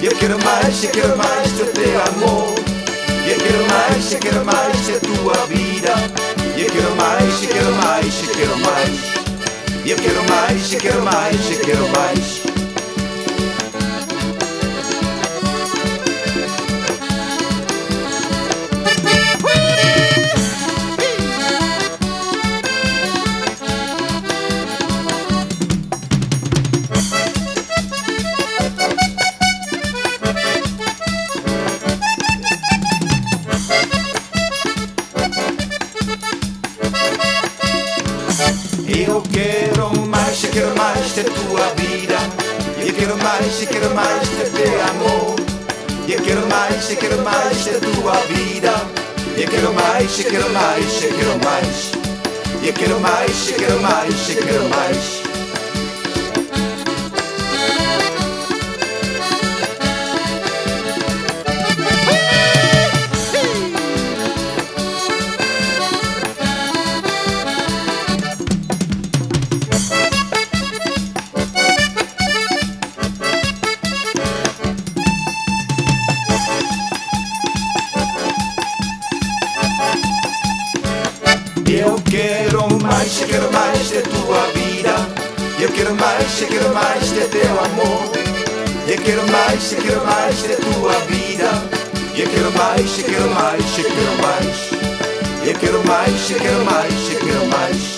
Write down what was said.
eu quero mais do teu amor. Eu quero mais da tua vida. Eu quero mais, eu quero mais, eu quero mais. Eu quero mais, eu quero mais, eu quero mais. Eu quero mais da tua vida. Eu quero mais do teu amor. Eu quero mais da tua vida. Eu quero mais, eu quero mais, eu quero mais. Eu quero mais, eu quero mais, eu quero mais. Eu quero mais da tua vida. Eu quero mais do teu amor. Eu quero mais da tua vida. Eu quero mais, eu quero mais, eu quero mais. Eu quero mais, eu quero mais, eu quero mais.